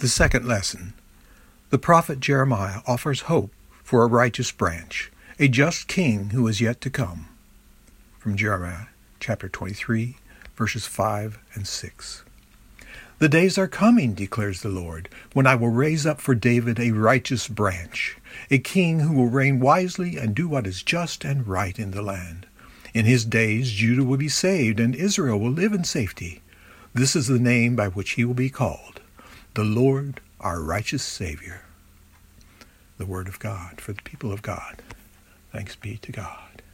The second lesson. The prophet Jeremiah offers hope for a righteous branch, a just king who is yet to come. From Jeremiah chapter 23, verses 5 and 6. The days are coming, declares the Lord, when I will raise up for David a righteous branch, a king who will reign wisely and do what is just and right in the land. In his days Judah will be saved, and Israel will live in safety. This is the name by which he will be called, the Lord, our righteous Savior. The word of God for the people of God. Thanks be to God.